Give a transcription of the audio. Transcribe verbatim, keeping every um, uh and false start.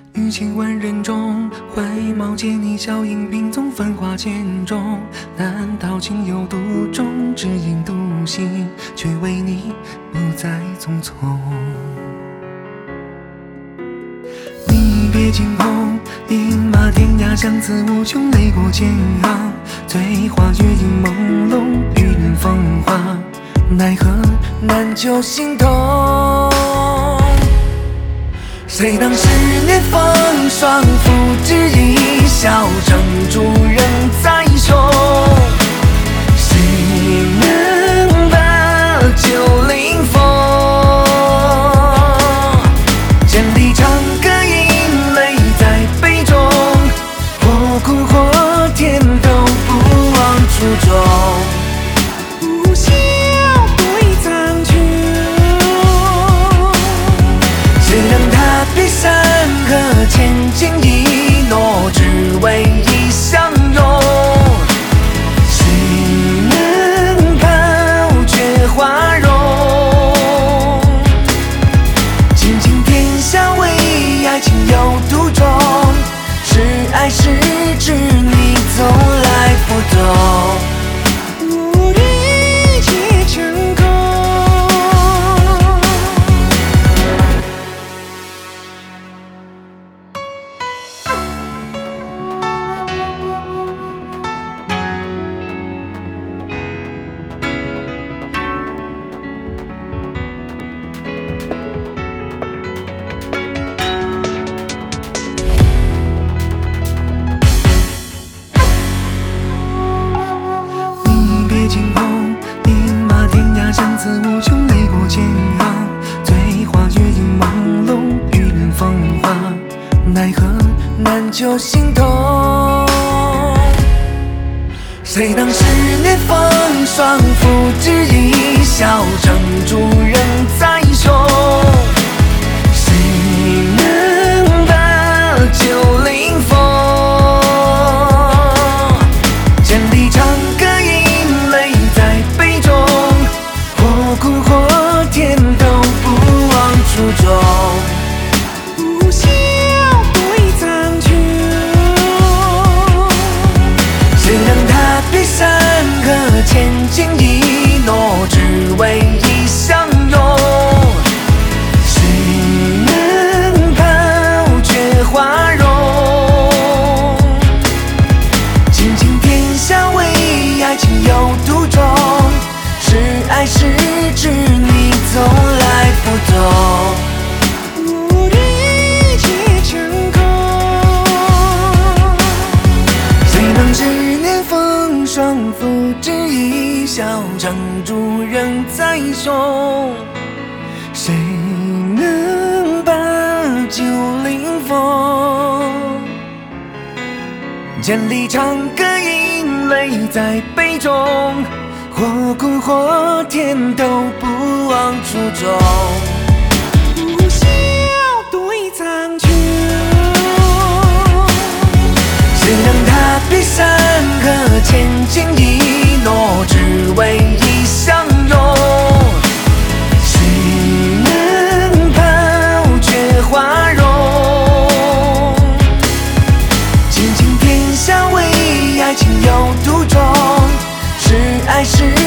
于千万人中，怀抱见你笑影并纵繁华间中，难道情有独钟，只因独行，却为你不再匆匆。你别惊鸿，饮马天涯，相思无穷，泪过千行，醉花月影朦胧，与人风华，奈何难救心痛。谁当十年风霜，付之一笑，成主人在胸。谁能把酒临风？千里长歌饮泪在杯中，或苦或甜都不忘初衷。山河千金一诺，只为一相拥。谁能抛却花容？倾尽天下为爱情有独钟，是爱是执你从来不懂。惊鸿，饮马天涯，相思无穷，泪过千行，醉花月影朦胧，与人风华，奈何难救心痛。谁当十年风霜，付之一笑，成主人在胸。谁能把酒临风？千里长歌苦或甜都不忘初衷，不笑对苍穹。谁让他别山河千金一诺，只为一相拥？谁能抛却花容？倾尽天下为爱情有独钟，是爱是执你从来不懂。我的一切成空。谁能十年风霜，付之一笑，成主人在胸？谁能把酒临风？千里长歌饮泪在杯中，或苦或甜都不忘初衷。不笑对苍穹。谁让他别山河千金一诺，只为一相拥？谁能抛却花容？倾尽天下为爱情有独钟，是爱是